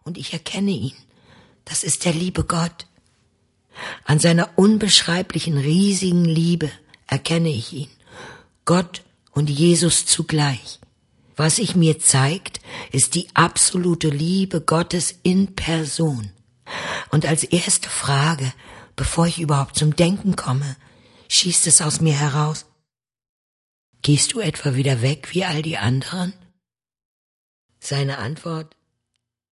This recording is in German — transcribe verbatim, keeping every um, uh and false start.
und ich erkenne ihn. Das ist der liebe Gott. An seiner unbeschreiblichen, riesigen Liebe erkenne ich ihn. Gott und Jesus zugleich. Was sich mir zeigt, ist die absolute Liebe Gottes in Person. Und als erste Frage, bevor ich überhaupt zum Denken komme, schießt es aus mir heraus: Gehst du etwa wieder weg wie all die anderen? Seine Antwort: